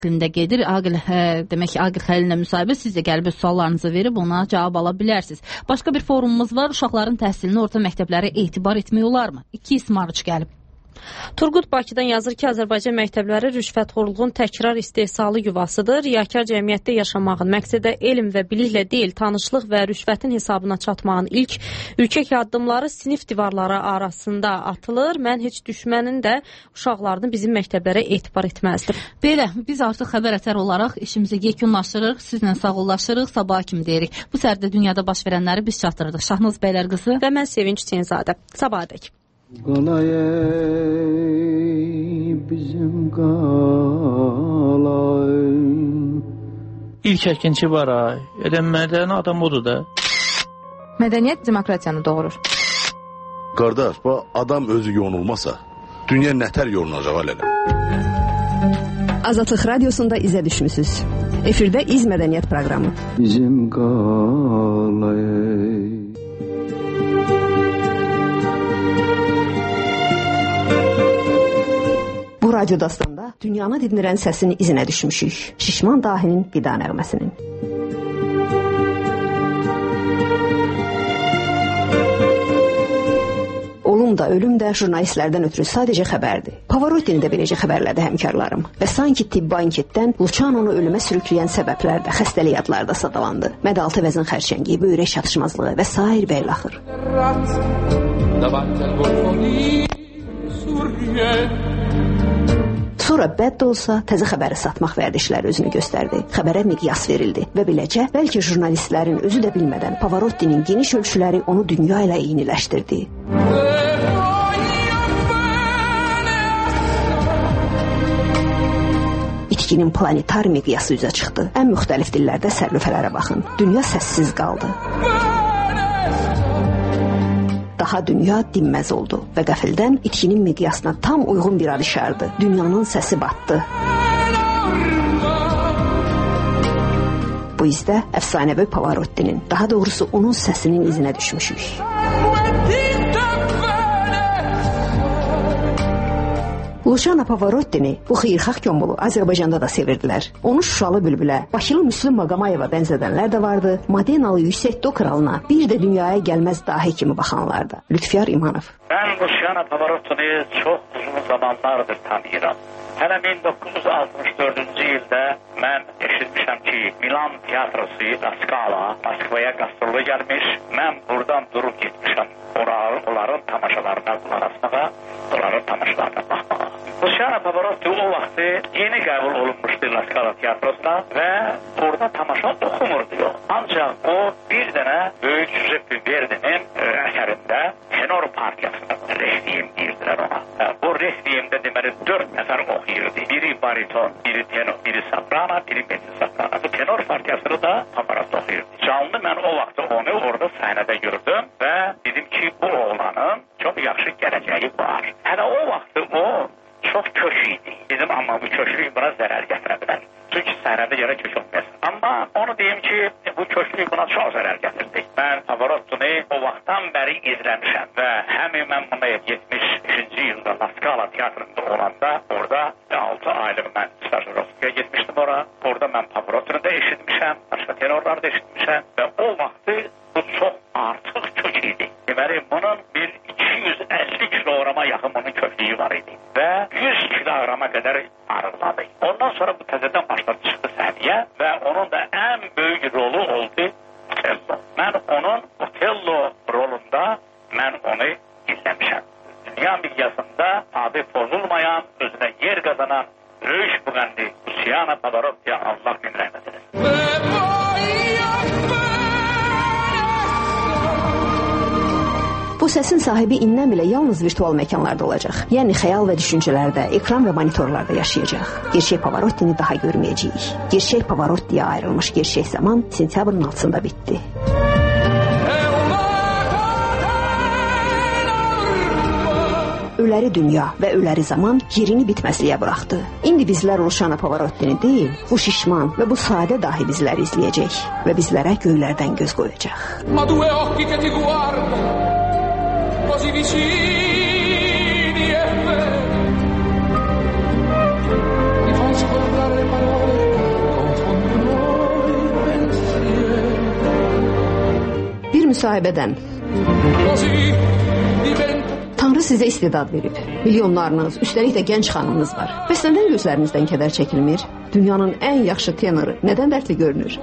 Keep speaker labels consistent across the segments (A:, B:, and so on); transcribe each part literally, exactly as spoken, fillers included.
A: şəklində gedir. Aqil, hə, demək ki, Aqil Xəlillə müsahibə, siz də gəlib suallarınızı verib ona cavab ala bilərsiniz. Başqa bir forumumuz var. Uşaqların təhsilini orta məktəblərə etibar etmək olarmı? İki ismarıç gəlib.
B: Turqut Bakıdan yazır ki, Azərbaycan məktəbləri rüşvətxorluğun təkrar istehsalı yuvasıdır. Riyakar cəmiyyətdə yaşamağın məqsədə elm və biliklə deyil, tanışlıq və rüşvətin hesabına çatmağın ilk ürkək addımları sinif divarları arasında atılır. Mən heç düşmənin də uşaqlarını bizim məktəblərə etibar etməzdim.
A: Belə, biz artıq xəbər ətər olaraq işimizi yekunlaşırıq, sizlə sağollaşırıq, sabah kimi deyirik. Bu sərdə dünyada baş verənləri biz çatdırırıq. Şahnaz Bəylər qızı
B: və mən Sevinç Çinzadə. Sabah dək.
C: Qalay bizim qalay. İlk əkinçi var ay. Edən mədəni adam odur da.
A: Mədəniyyət demokratiyanı doğurur.
D: Qardaş, bu adam özü yonulmasa, dünya nətər yonulacaq hələ?
E: Azadlıq Radiosunda izə düşmüsünüz. Efirdə İz Mədəniyyət proqramı.
C: Bizim qalay.
E: Bu radyo dastanda dünyanı dinləyən səsinin izinə düşmüşük. Şişman dahinin qida nəğməsinin. Olum da, ölüm də jurnalistlərdən ötürü sadəcə xəbərdir. Pavarottini də beləcə xəbərlədi həmkarlarım. Və sanki tibbi anketdən Luciano'nu ölümə sürükləyən səbəblər də xəstəlik adları da sadalandı. Mədaltı vəzin xərçəngi, böyrək çatışmazlığı və sair bəylaxır. Sonra bəd də olsa təzə xəbəri satmaq vərdişləri özünü göstərdi. Xəbərə miqyas verildi və beləcə bəlkə jurnalistlərin özü də bilmədən Pavarottinin geniş ölçüləri onu dünya ilə eyniləşdirdi. İtkinin planetar miqyası üzə çıxdı. Ən müxtəlif dillərdə sərlüfələrə baxın. Dünya səssiz qaldı. Daha dünya dinməz oldu və qəfildən itkinin miqyasına tam uyğun bir ad işardı. Dünyanın səsi batdı. Bu izdə əfsanəvi Pavarottinin, daha doğrusu onun səsinin izinə düşmüşük. Luciano Pavarottini, bu xeyirxah gömbulu Azərbaycanda da sevirdilər. Onu Şuşalı bülbülə, Bakılı Müslüm Maqamayeva bənzədənlər də vardı. Madenalı yüksək do kralına, bir də dünyaya gəlməz dahi kimi baxanlar da. Lütfiyar İmanov.
F: Ben Luciano Pavarottini çox uzun zamanlardır tanıyıram. Hələ min doqquz yüz altmış dördüncü ildə mən eşitmişəm ki, Milan tiyatrosu La Scala Moskvaya qastrolya gəlmiş. Mən buradan durub getmişəm. Onların, onların tamaşalarına qulaq asmağa, onların tamaşalarına baxmağa. Luciano Pavarotti o vaxtı yeni qəbul olunmuşdu La Scala tiyatrosuna və orada tamaşa oxumurdu yox. Ancaq o bir dənə böyük Giuseppe Verdi'nin əsərində tenor partiyasına rehdiyim deyildilər ona. Bu rehdiyimdə deməli dörd nəfər oxuyurdu. Biri bariton, biri tenor, biri soprano, biri mezzo soprano. Bu tenor partiyasını da Pavarotti oxuyurdu. Canlı mən o vaxtı onu orada səhnədə gördüm və dedim ki, bu oğlanın çox yaxşı gələcəyi var. Hələ o vaxtı o çox kök idi. Dedim, amma bu köklük buna zərər gətirə bilər. Çünki səhnədə yerə kök olmayasın. Amma onu deyim ki, bu köklük buna çox zərər gətirdi. Mən Pavarottini o vaxtdan bəri izləmişəm və həmin mən buna yetmiş üçüncü ildə La Scala tiyatrında olanda orada altı aylıq mən stajirovkaya getmişdim ora. Orada mən Pavarottini də eşitmişəm, başqa tenorları da eşitmişəm və o vaxtı bu çox artıq kök idi. Deməli, bunun bir iki yüz əlli kilograma yaxın bunun köklüyü var idi və yüz kilograma qədər arıqladı. Ondan sonra bu təzədən başladı çıxdı səhnəyə və onun da ən böyük rolu oldu Otello. Mən onun Otello rolunda mən onu izləmişəm. Dünya miqyasında adı pozulmayan, özünə yer qazanan böyük müğənni Luciano Pavarotti'yə Allah min rəhmət eləsin.
E: Bu səsin sahibi indən belə yalnız virtual məkanlarda olacaq. Yəni xəyal və düşüncələrdə, ekran və monitorlarda yaşayacaq. Gerçək Pavarottini daha görməyəcəyik. Gerçək Pavarotti'yə ayrılmış gerçək zaman sentyabrın altısında bitdi. Öləri dünya və öləri zaman yerini bitməzliyə buraxdı. İndi bizlər Luciano Pavarottini deyil, bu şişman və bu sadə dahi bizləri izləyəcək və bizlərə göylərdən göz qoyacaq. Così vicini e me mi fa scordare le parole müsahibədən. Tanrı sizə istedad verib. Milyonlarınız, üstəlik də gənc xanımınız var. Bəs nədən gözlərinizdən kədər çəkilmir? Dünyanın ən yaxşı tenoru nədən dərdli görünür?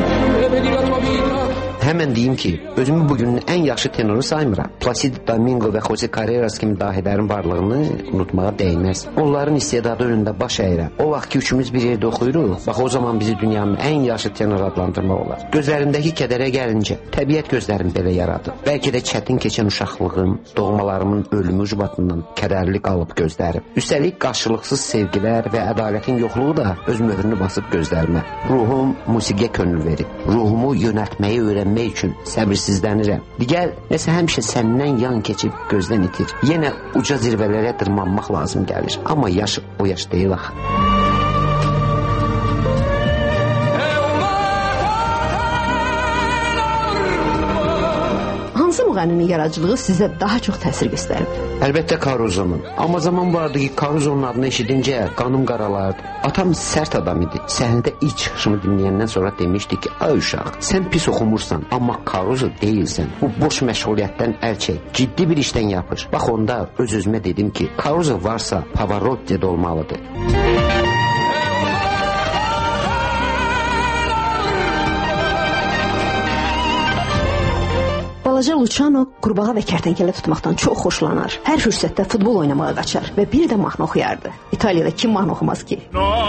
G: Həmən deyim ki, özümü bugünün ən yaxşı tenoru saymıram. Placido Domingo və Jose Carreras kimi dahilərin varlığını unutmağa dəyməz. Onların istedadı önündə baş əyirəm. O vaxt ki, üçümüz bir yerdə oxuyuruq, bax o zaman bizi dünyanın ən yaxşı tenoru adlandırmaq olar. Gözlərindəki kədərə gəlincə, təbiət gözlərim belə yaradı. Bəlkə də çətin keçən uşaqlığım, doğmalarımın ölümü ucbatından kədərli qalıb gözlərim. Üstəlik qarşılıqsız sevgilər və ədalətin yoxluğu da öz möhrünü basıb gözlərimə. Ruhum musiqiyə könül verib. Ruhumu yönəltməyi öyrənmək üçün səbirsizlənirəm. Digər, nəsə həmişə səndən yan keçib gözdən itir. Yenə uca zirvələrə dırmanmaq lazım gəlir. Amma yaş o yaş deyil axı.
E: Hansı müğənninin yaradıcılığı sizə daha çox təsir göstərib?
G: Əlbəttə Caruzonun. Amma zaman vardı ki, Caruzonun adını eşidincə qanım qaralardı. Atam sərt adam idi. Səhnədə ilk çıxışımı dinləyəndən sonra demişdi ki, ay uşaq, sən pis oxumursan, amma Caruso deyilsən. Bu boş məşğuliyyətdən əl çək. Ciddi bir işdən yapış. Bax onda öz-özümə dedim ki, Caruso varsa Pavarotti də olmalıdır.
E: Balaca Luciano qurbağa və kərtənkələ tutmaqdan çox xoşlanar. Hər fürsətdə futbol oynamağa qaçar və bir də mahnı oxuyardı. İtaliyada kim mahnı oxumaz ki?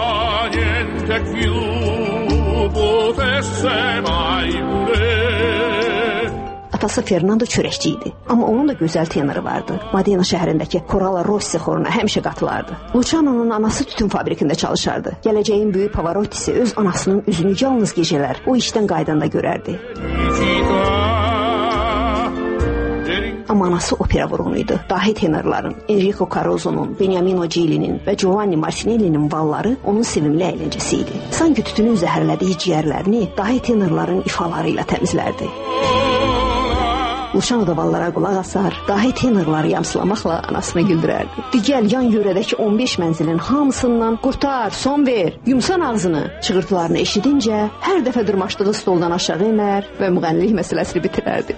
E: Atası Fernando çörəkçi idi, amma onun da gözəl tenoru vardı. Modena şəhərindəki Coralla Rossi xoruna həmişə qatılardı. Luciano'nun anası tütün fabrikində çalışardı. Gələcəyin böyük Pavarottisi öz anasının üzünü yalnız gecələr o işdən qaydanda görərdi. Amma anası opera vurğunuydu. Dahi tenorların, Enrico Caruso'nun, Beniamino Gilli'nin və Giovanni Martinelli'nin valları onun sevimli əyləncəsi idi. Sanki tütünün zəhərlədiyi ciyərlərini dahi tenorların ifaları ilə təmizlərdi. Luciano da vallara qulaq asar, dahi tenorları yamsılamaqla anasını güldürərdi. Digəl yan yörədəki on beş mənzilin hamısından qurtar, son ver, yumsan ağzını çığırtılarını eşidincə hər dəfə dırmaşdığı stoldan aşağı enər və müğənnilik məsələsini bitirərdi.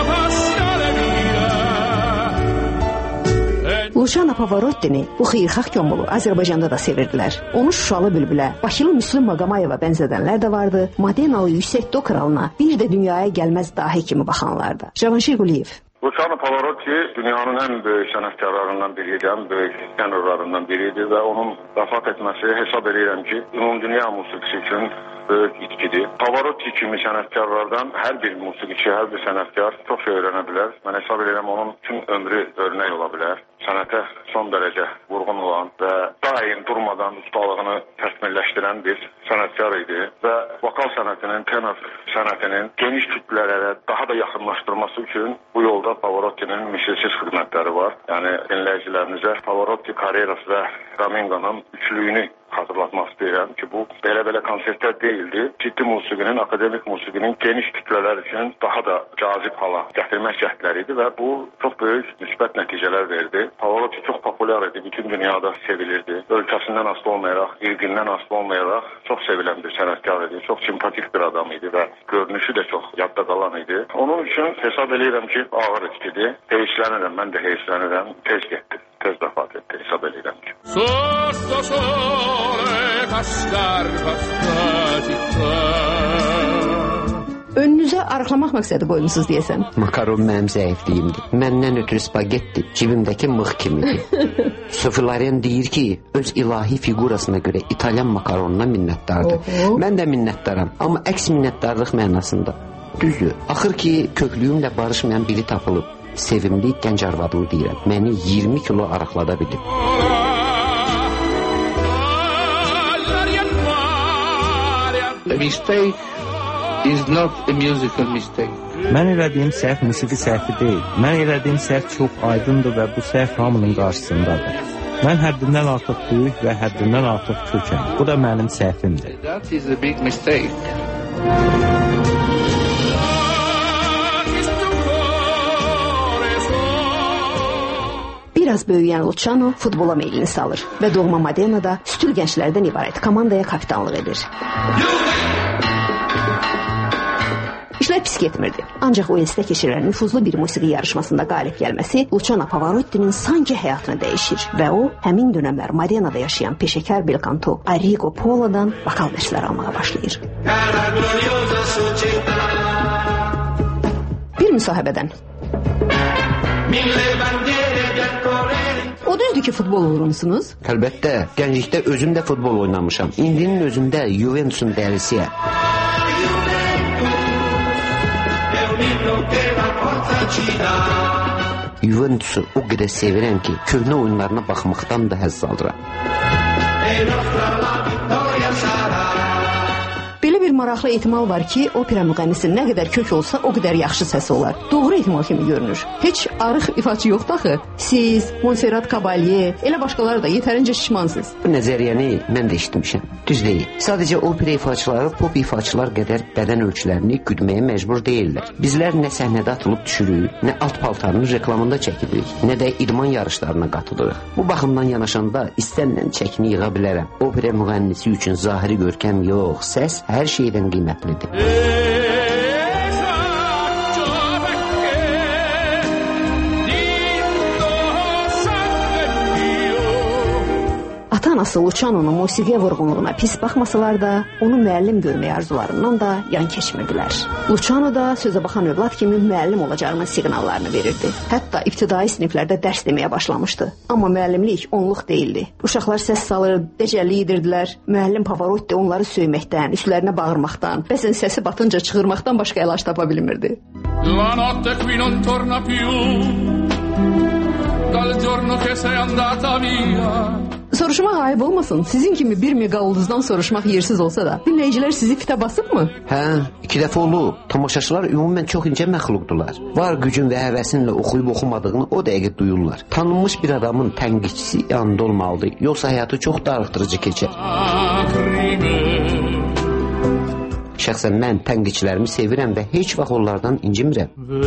E: Luciano Pavarottini bu xeyirxah gömulu Azərbaycanda da sevirdilər. Onu Şuşalı bülbülə, Bakılı Müslüm Maqamayeva bənzədənlər də vardı. Modenalı yüksək do kralına bir də dünyaya gəlməz dahi kimi baxanlar da. Cavanşir Quliyev.
H: Luciano Pavarotti dünyanın ən böyük sənətkarlarından biridir, ən böyük tenorlarından biridir və onun vəfat etməsi hesab edirəm ki, ümumdünya musiqisi üçün böyük itkidir. Pavarotti kimi sənətkarlardan hər bir musiqiçi, hər bir sənətkar çox şey öyrənə bilər. Mən hesab edirəm onun bütün ömrü örnək ola bilər. Sənətə son dərəcə vurğun olan və daim durmadan ustalığını təkmilləşdirən bir sənətkar idi və vokal sənətinin, tenor sənətinin geniş kütlələrə daha da yaxınlaşdırması üçün bu yolda Pavarottinin misilsiz xidmətləri var. Yəni dinləyicilərimizə Pavarotti, Carreras və Domingo'nun üçlüyünü xatırlatmaq istəyirəm ki, bu belə-belə konsertlər deyildi. Ciddi musiqinin, akademik musiqinin geniş kütlələr üçün daha da cazib hala gətirmək cəhdləri idi və bu çox böyük müsbət nəticələr verdi. Pavarotti çox populyar idi, bütün dünyada sevilirdi. Ölkəsindən asılı olmayaraq, irqindən asılı olmayaraq çox sevilən bir sənətkar idi. Çox simpatik bir adam idi və görünüşü də çox yadda qalan idi. Onun üçün hesab edirəm ki, ağır itkidir. Heyslənirəm, mən də heyslənirəm. Tez getdi, tez vəfat etdi, hesab edirəm ki.
E: Önünüzə arıqlamaq məqsədi qoymusunuz deyəsən.
G: Makaron mənim zəifliyimdir. Məndən ötürü spagetti cibimdəki mıx kimidir. Sofilaren deyir ki, öz ilahi figurasına görə İtalyan makaronuna minnətdardır. Oho. Mən də minnətdaram, amma əks minnətdarlıq mənasında. Düzdür, axır ki, köklüyümlə barışmayan biri tapılıb. Sevimli gənc arvadımı deyirəm. Məni iyirmi kilo arıqlada bilib.
C: A mistake is not a musical mistake.
I: Mən elədiyim səhv musiqi səhvi deyil. Mən elədiyim səhv çox aydındır və bu səhv hamının qarşısındadır. Mən həddindən artıq böyük və həddindən artıq kökəm. Bu da mənim səhvimdir.
C: That is a big mistake.
E: Biraz böyüyən Luciano futbola meylini salır və doğma Modena'da sütül gənclərdən ibarət komandaya kapitanlıq edir. İşlər pis getmirdi. Ancaq Uelsdə keçirilən nüfuzlu bir musiqi yarışmasında qalib gəlməsi Luciano Pavarottinin sanki həyatını dəyişir və o, həmin dönəmlər Modenada yaşayan peşəkar belkanto Arrigo Polo'dan vokal dərslər almağa başlayır. Bir müsahibədən. O düzdür ki, futbol vurursunuz?
G: Əlbəttə, gənclikdə özüm də futbol oynamışam. İndinin özündə Juventus'un dəlisiyəm. Juventus'u o qədər sevirəm ki, köhnə oyunlarına baxmaqdan da həzz alıram.
E: Belə bir maraqlı ehtimal var ki, opera müğənnisi nə qədər kök olsa, o qədər yaxşı səsi olar. Doğru ehtimal kimi görünür. Heç arıq ifaçı yoxdur axı. Siz, Montserrat Caballé, elə başqaları da yetərincə şişmansınız.
G: Bu nəzəriyyəni mən də eşitmişəm. Düz deyil. Sadəcə opera ifaçıları pop ifaçılar qədər bədən ölçülərini güdməyə məcbur deyirlər. Bizlər nə səhnədə atılıb düşürük, nə alt paltarının reklamında çəkilirik, nə də idman yarışlarına qatılırıq. Bu baxımdan yanaşanda istənilən çəkini yığa bilərəm. Opera müğənnisi üçün zahiri görkəm yox, səs hər şeydən qiymətlidir.
E: Ata-anası Luciano'nun musiqiyə vurğunluğuna pis baxmasalar da, onu müəllim görməyə arzularından da yan keçmirdilər. Luciano da sözə baxan övlad kimi müəllim olacağının siqnallarını verirdi. Hətta ibtidai siniflərdə dərs deməyə başlamışdı. Amma müəllimlik onluq deyildi. Uşaqlar səs salır, dəcəllik edirdilər. Müəllim Pavarotti onları söyməkdən, üstlərinə bağırmaqdan, bəzən səsi batınca çığırmaqdan başqa əlac tapa bilmirdi. La notte qui non torna più dal giorno che sei andata via. Soruşmaq ayıb olmasın. Sizin kimi bir mega ulduzdan soruşmaq yersiz olsa da, dinləyicilər sizi fitə basıb mı?
G: Hə, iki dəfə olub. Tamaşaçılar ümumən çox incə məxluqdular. Var gücün və həvəsinlə oxuyub oxumadığını o dəqiqə duyurlar. Tanınmış bir adamın tənqidçisi yanında olmalıdır, yoxsa həyatı çox darıxdırıcı keçər. Şəxsən mən tənqidçilərimi sevirəm və heç vaxt onlardan incimirəm.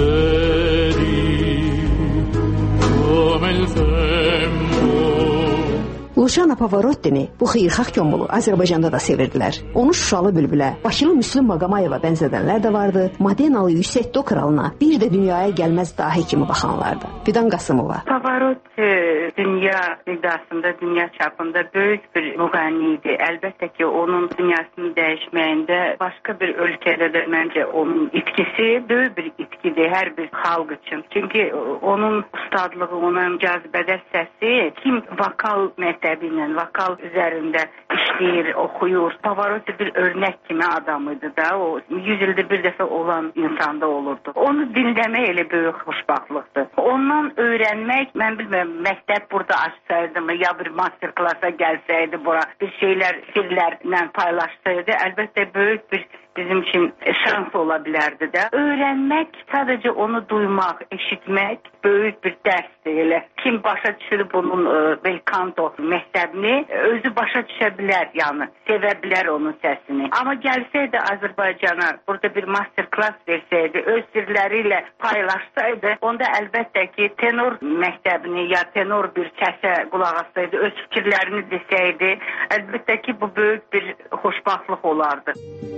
E: Luciano Pavarottini bu xeyirxah gömulu Azərbaycanda da sevirdilər. Onu Şuşalı bülbülə, Bakılı Müslüm Maqamayeva bənzədənlər də vardı. Modenalı Yüksəkdo kralına bir də dünyaya gəlməz dahi kimi baxanlardı. Fidan Qasımova.
J: Pavarotti dünya iddiasında, dünya çapında böyük bir müğənni idi. Əlbəttə ki, onun dünyasını dəyişməyində başqa bir ölkədə də məncə onun itkisi böyük bir itkidir hər bir xalq üçün. Çünki onun ustadlığı, onun cazibədar səsi, kim vokal məktəbi ilə vokal üzərində işləyir, oxuyur. Pavarotti bir örnək kimi adam idi da. O yüz ildə bir dəfə olan insanda olurdu. Onu dinləmək elə böyük xoşbaxtlıqdır. Ondan öyrənmək, mən bilmirəm, məktəb burada açsaydı mı, ya bir master klasa gəlsəydi bura, bir şeylər, sirlərlə paylaşsaydı, əlbəttə böyük bir bizim üçün şans ola bilərdi də. Öyrənmək, sadəcə onu duymaq, eşitmək böyük bir dərsdir elə. Kim başa düşür bunun e, belkanto məktəbini, özü başa düşə bilər, yəni sevə bilər onun səsini. Amma gəlsəydi Azərbaycana, burada bir master class versəydi, öz sirləri ilə paylaşsaydı, onda əlbəttə ki, tenor məktəbini ya tenor bir səsə qulaq assaydı, öz fikirlərini desəydi, əlbəttə ki, bu böyük bir xoşbaxtlıq olardı.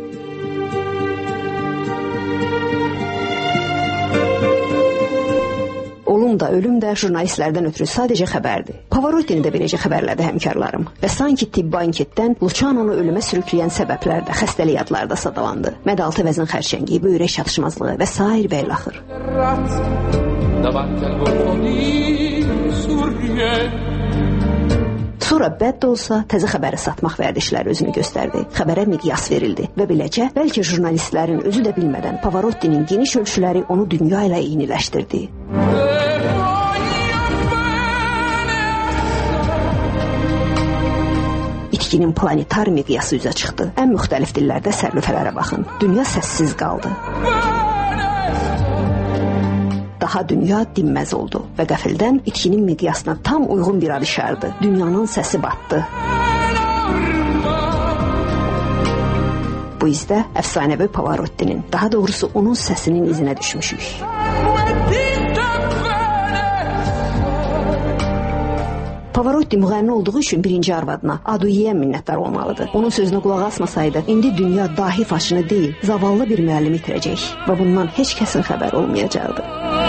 E: Olum da, ölüm də jurnalistlərdən ötürü sadəcə xəbərdir. Pavarottini də beləcə xəbərlədi həmkarlarım. Və sanki tibbi anketdən Luciano'nu ölümə sürükləyən səbəblər də, xəstəlik adları da sadalandı. Mədaltı vəzin xərçəngi, böyrək çatışmazlığı və sair və ilaxır. Sonra bəd də olsa, təzə xəbəri satmaq vərdişləri özünü göstərdi. Xəbərə miqyas verildi və beləcə, bəlkə jurnalistlərin özü də bilmədən Pavarottinin geniş ölçüləri onu dünya ilə eyniləşdirdi. İtkinin planetar miqyası üzə çıxdı. Ən müxtəlif dillərdə sərlüfələrə baxın. Dünya səssiz qaldı. Daha dünya dinməz oldu və qəfildən itkinin miqyasına tam uyğun bir ad işardı. Dünyanın səsi batdı. Bu izdə əfsanəvi Pavarottinin, daha doğrusu onun səsinin izinə düşmüşük. Pavarotti müğənni olduğu üçün birinci arvadına, Aduyeyə minnətdar olmalıdır. Onun sözünə qulaq asmasaydı, indi dünya dahi faşını deyil, zavallı bir müəllim itirəcək və bundan heç kəsin xəbər olmayacaqdı.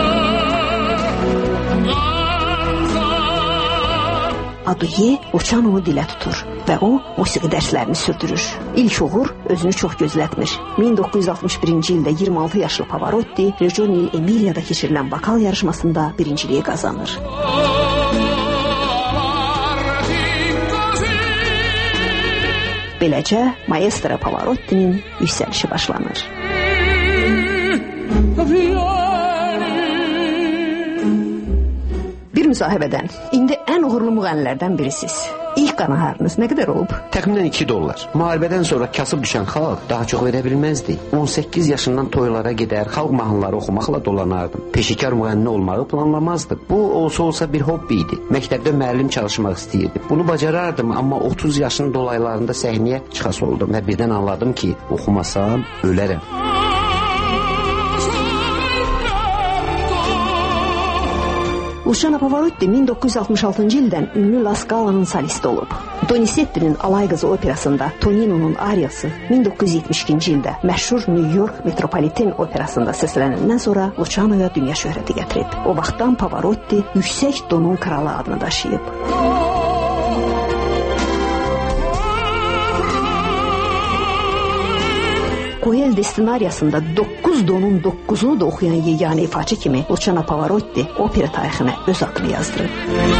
E: Aduye Luciano'nu dilə tutur və o musiqi dərslərini sürdürür. İlk uğur özünü çox gözlətmir. min doqquz yüz altmış birinci ildə iyirmi altı yaşlı Pavarotti Regioni Emilia'da keçirilən vokal yarışmasında birinciliyi qazanır. Beləcə Maestro Pavarottinin yüksəlişi başlanır. Bir müsahibədən, indi ən uğurlu müğənnilərdən birisiz. İlk qanaharınız nə qədər olub?
G: Təxminən iki dollar. Müharibədən sonra kasıb düşən xalq daha çox verə bilməzdi. on səkkiz yaşından toylara gedər, xalq mahnıları oxumaqla dolanardım. Peşəkar müğənni olmağı planlamazdım. Bu olsa olsa bir hobbi idi. Məktəbdə müəllim çalışmaq istəyirdim. Bunu bacarardım, amma otuz yaşın dolaylarında səhnəyə çıxas oldum və birdən anladım ki, oxumasam ölərəm.
E: Luciano Pavarotti min doqquz yüz altmış altıncı ildən ünlü La Scala'nın solisti olub. Donizetti'nin Alay Qızı operasında Tonino'nun ariyası min doqquz yüz yetmiş ikinci ildə məşhur New York Metropolitan operasında səslənəndən sonra Luciano'ya dünya şöhrəti gətirib. O vaxtdan Pavarotti yüksək donun kralı adını daşıyıb. Coel Destinariasında doqquz donun doqquzunu da oxuyan yeganə ifaçı kimi Luciano Pavarotti opera tarixinə öz adını yazdırıb.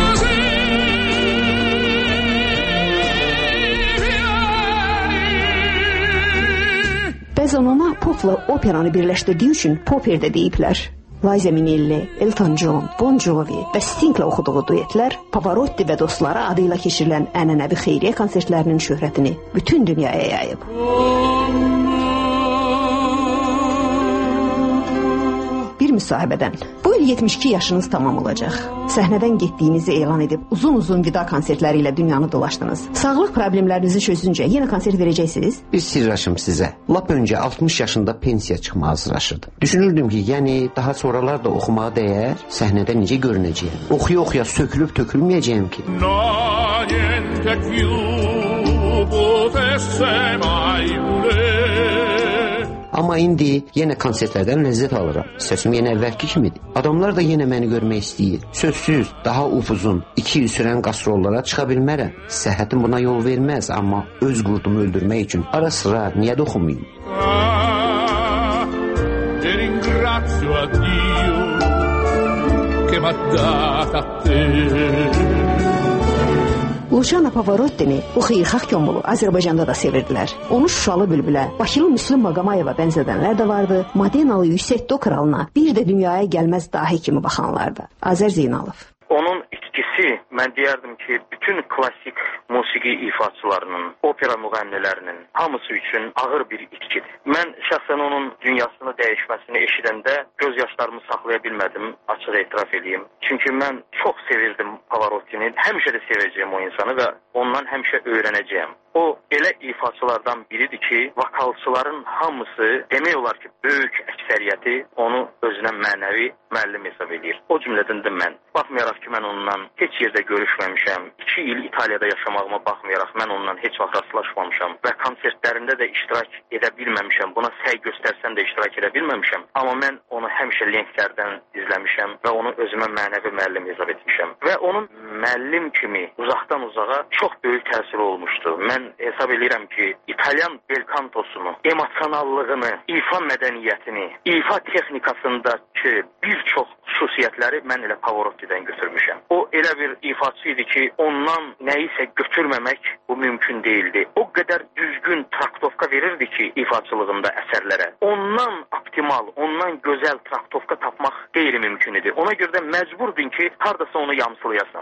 E: Bəzən ona popla operanı birləşdirdiyi üçün poper də deyiblər. Liza Minnelli, Elton John, Bon Jovi və Sting'lə oxuduğu duetlər Pavarotti və dostları adıyla keçirilən ənənəvi xeyriyyə konsertlərinin şöhrətini bütün dünyaya yayıb. Bir müsahibədən. Bu il yetmiş iki yaşınız tamam olacaq. Səhnədən getdiyinizi elan edib uzun-uzun vida konsertləri ilə dünyanı dolaşdınız. Sağlıq problemlərinizi çözüncə yenə konsert verəcəksiniz?
G: Bir sirraşım sizə. Lap öncə altmış yaşında pensiya çıxmağa hazırlaşırdım. Düşünürdüm ki, yəni daha sonralar da oxumağa dəyər, səhnədə necə görünəcəyəm. Oxuya-oxuya sökülüb tökülməyəcəyəm ki. Amma indi yenə konsertlərdən ləzzət alıram. Səsim yenə əvvəlki kimidir. Adamlar da yenə məni görmək istəyir. Sözsüz, daha upuzun, iki il sürən qastrollara çıxa bilmərəm. Səhhətim buna yol verməz, amma öz qurdumu öldürmək üçün ara sıra niyə də oxumayım?
E: Luciano Pavarottini bu xeyirxah Komulu Azərbaycanda da sevirdilər. Onu Şuşalı Bülbülə, Bakılı Müslüm Maqamayeva bənzədənlər də vardı. Madenalı yüksək do kralına bir də dünyaya gəlməz dahi kimi baxanlar da. Azər Zeynalov.
F: Onun içkisi, mən deyərdim ki, bütün klassik musiqi ifaçılarının, opera müğənnilərinin hamısı üçün ağır bir içkidir. Mən şəxsən onun dünyasını dəyişməsini eşidəndə göz yaşlarımı saxlaya bilmədim, açıq etiraf edeyim. Çünki mən çox sevirdim Pavarottini, həmişə də sevəcəyim o insanı və ondan həmişə öyrənəcəyim. O elə ifaçılardan biridir ki, vokalçıların hamısı demək olar ki, böyük əksəriyyəti onu özünə mənəvi müəllim hesab edir. O cümlədən də mən. Baxmayaraq ki, mən ondan heç yerdə görüşməmişəm. İki il İtaliyada yaşamağıma baxmayaraq mən ondan heç vaxt rastlaşmamışam və konsertlərində də iştirak edə bilməmişəm. Buna səy göstərsən də iştirak edə bilməmişəm. Amma mən onu həmişə lenklərdən izləmişəm və onu özümə mənəvi müəllim hesab etmişəm. Və onun müəllim kimi uzaqdan uzağa çox böyük təsiri olmuşdu. Mən hesab edirəm ki, İtalyan belkantosunu, emosionallığını, ifa mədəniyyətini, ifa texnikasındakı bir çox xüsusiyyətləri mən elə Pavarottidən götürmüşəm. O elə bir ifaçı idi ki, ondan nəyisə götürməmək bu mümkün değildi. O qədər düzgün traktovka verirdi ki, ifaçılığında əsərlərə. Ondan optimal, ondan gözəl traktovka tapmaq qeyri-mümkün idi. Ona görə də məcburdun ki, hardasa onu yamsılayasan.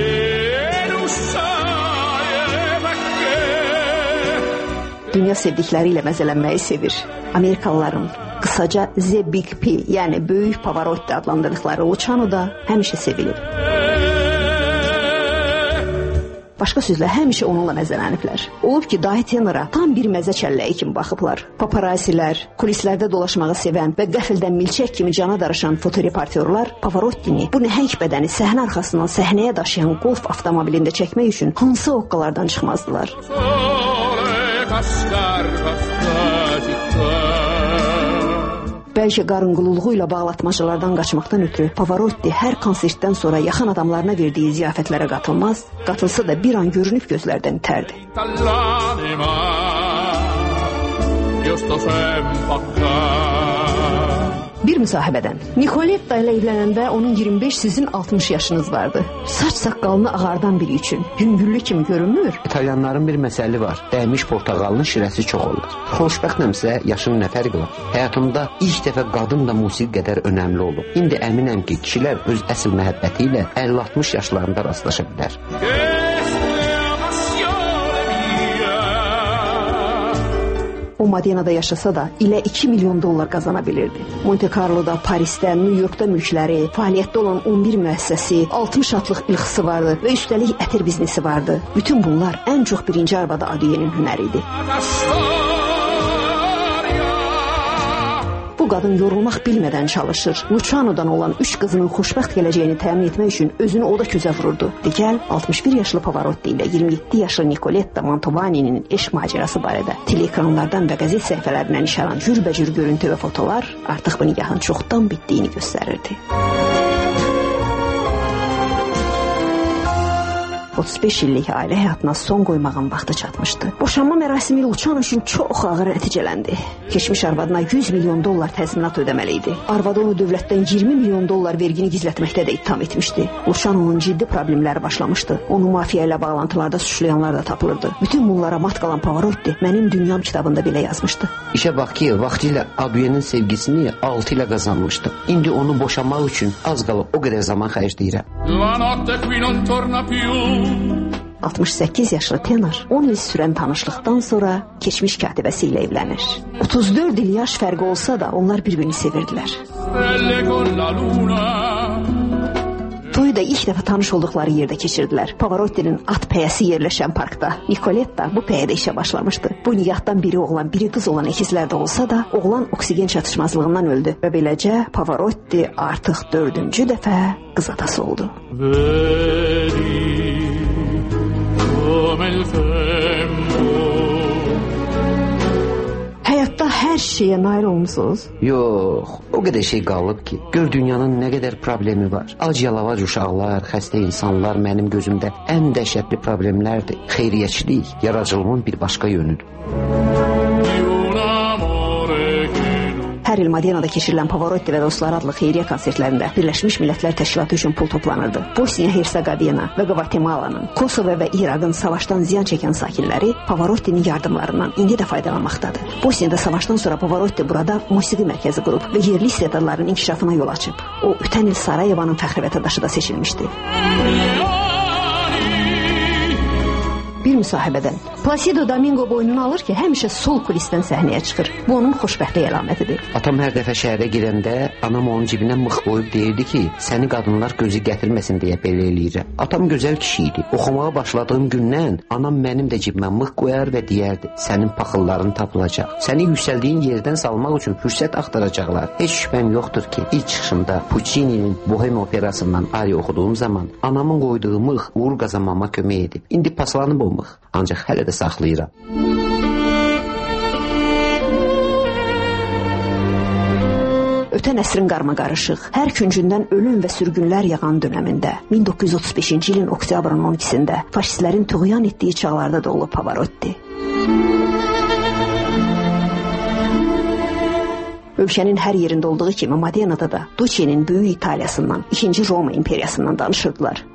E: Dünya sevdikləri ilə məzələnməyi sevir. Amerikalıların qısaca The Big P, yəni Böyük Pavarotti adlandırdıqları Luciano da həmişə sevilib. Başqa sözlə həmişə onunla məzələniblər. Olub ki, dahi tenora tam bir məzə çəlləyi kimi baxıblar. Paparazilər, kulislərdə dolaşmağı sevən və qəfildən milçək kimi cana darışan fotoreportyorlar Pavarottini bu nəhəng bədəni səhnə arxasından səhnəyə daşıyan golf avtomobilində çəkmək üçün hansı oqqalardan çıxmazdılar. Bəlkə qarınqululuğu ilə bağlatmacılardan qaçmaqdan ötürü Pavarotti hər konsertdən sonra yaxın adamlarına verdiyi ziyafətlərə qatılmaz, qatılsa da bir an görünüb gözlərdən itərdi. Bir müsahibədən. Nicoletta ilə evlənəndə onun iyirmi beş, sizin altmış yaşınız vardı. Saç saqqalını ağardan biri üçün hüngürlü kimi görünmür.
G: İtalyanların bir məsəli var. Dəymiş portağalının şirəsi çox olur. Xoşbəxtləmsə yaşının nə fərqi var? Həyatımda ilk dəfə qadın da musiqi qədər önəmli olub. İndi əminəm ki, kişilər öz əsl məhəbbəti ilə əlli altmış yaşlarında rastlaşa bilər.
E: O Modena'da yaşasa da ilə iki milyon dollar qazana bilirdi. Monte Carlo'da, Parisdə, New York'da mülkləri, fəaliyyətdə olan on bir müəssisəsi, altmış atlıq ilxısı vardı və üstəlik ətir biznesi vardı. Bütün bunlar ən çox birinci arvada Adiye'nin hünəri idi. Bu qadın yorulmaq bilmədən çalışır. Luciano'dan olan üç qızının xoşbəxt gələcəyini təmin etmək üçün özünü o da közə vururdu. Digəl altmış bir yaşlı Pavarotti ilə iyirmi yeddi yaşlı Nicoletta Mantovani'nin eşq macərası barədə teleekranlardan və qəzet səhifələrindən işaran cürbəcür görüntü və fotolar artıq bu nigahın çoxdan bitdiyini göstərirdi. otuz beş illik ailə həyatına son qoymağın vaxtı çatmışdı. Boşanma mərasimi Luciano üçün çox ağır nəticələndi. Keçmiş arvadına yüz milyon dollar təzminat ödəməli idi. Arvadı onu dövlətdən iyirmi milyon dollar vergini gizlətməkdə də ittiham etmişdi. Luciano'nun ciddi problemləri başlamışdı. Onu mafiya ilə bağlantılarda suçlayanlar da tapılırdı. Bütün bunlara mat qalan Pavarotti Mənim Dünyam kitabında belə yazmışdı.
G: İşə bax ki, vaxtilə Adiye'nin sevgisini altı ilə qazanmışdım. İndi onu boşanmaq üçün az qalıb o qədər zaman xərcləyirəm.
E: altmış səkkiz yaşlı tenor on il sürən tanışlıqdan sonra keçmiş katibəsi ilə evlənir. otuz dörd il yaş fərqi olsa da onlar bir-birini sevirdilər. Toyu da ilk dəfə tanış olduqları yerdə keçirdilər. Pavarotti'nin at pəyəsi yerləşən parkda. Nicoletta bu pəyədə işə başlamışdı. Bu niyatdan biri oğlan, biri qız olan ikizlər də olsa da, oğlan oksigen çatışmazlığından öldü və beləcə Pavarotti artıq dördüncü dəfə qız atası oldu. Həyatda hər şeyə nail olmusunuz?
G: Yox, o qədər şey qalıb ki, gör dünyanın nə qədər problemi var. Ac-yalavac uşaqlar, xəstə insanlar mənim gözümdə ən dəhşətli problemlərdir. Xeyriyyəçilik yaradıcılığın bir başqa yönüdür.
E: Hər il Modena'da keçirilən Pavarotti və Dostları adlı xeyriyyə konsertlərində Birləşmiş Millətlər Təşkilatı üçün pul toplanırdı. Bosniya-Hersegovina və Qvatemalanın, Kosovo və İraqın savaşdan ziyan çəkən sakinləri Pavarotti'nin yardımlarından indi də faydalanmaqdadır. Bosniyada savaşdan sonra Pavarotti burada musiqi mərkəzi qurub və yerli istedadların inkişafına yol açıb. O, ötən il Sarayevanın fəxri vətəndaşı da seçilmişdi. Bir müsahibədən Placido Domingo boynunu alır ki, həmişə sol kulisdən səhnəyə çıxır. Bu onun xoşbəxtlik əlamətidir.
G: Atam hər dəfə şəhərə girəndə anam onun cibinə mıx qoyub deyirdi ki, səni qadınlar gözü gətirməsin deyə belə eləyirəm. Atam gözəl kişi idi. Oxumağa başladığım gündən anam mənim də cibimə mıx qoyar və deyərdi, sənin paxılların tapılacaq. Səni yüksəldiyin yerdən salmaq üçün fürsət axtaracaqlar. Heç şübhəm yoxdur ki, ilk çıxışında Puccini'nin Bohem operasından ari oxuduğum zaman anamın qoyduğu mıx uğur qazanmama kömək edib. İndi paslanıb o mıx, ancaq hələ də saxlayıram.
E: Ötən əsrin qarmaqarışıq, hər küncündən ölüm və sürgünlər yağan dönəmində min doqquz yüz otuz beşinci ilin oktyabrın on ikisində faşistlərin tuğyan etdiyi çağlarda da olub Pavarotti. Ölkənin hər yerində olduğu kimi Modena'da da Duce'nin Böyük İtaliyasından, ikinci Roma imperiyasından danışırdılar.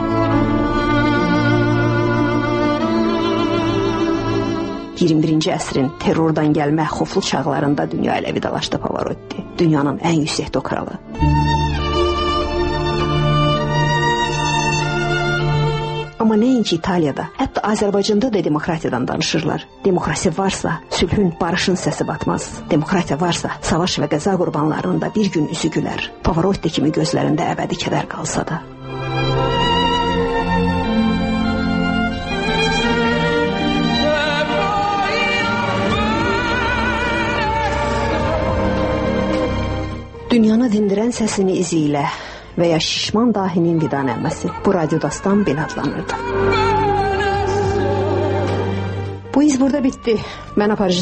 E: iyirmi birinci əsrin terrordan gəlmə xoflu çağlarında dünya ilə vidalaşdı Pavarotti. Dünyanın ən yüksək kralı. Amma nəinki İtaliyada, hətta Azərbaycanda da demokratiyadan danışırlar. Demokrasi varsa, sülhün, barışın səsi batmaz. Demokratiya varsa, savaş və qəza qurbanlarının da bir gün üzü gülər. Pavarotti kimi gözlərində əbədi kədər qalsa da. Dünyanı dindirən səsini izi ilə və ya şişman dahinin vida nəğməsi bu radiodastan belə adlanırdı. Bu iz burada bitdi. Mən aparıcı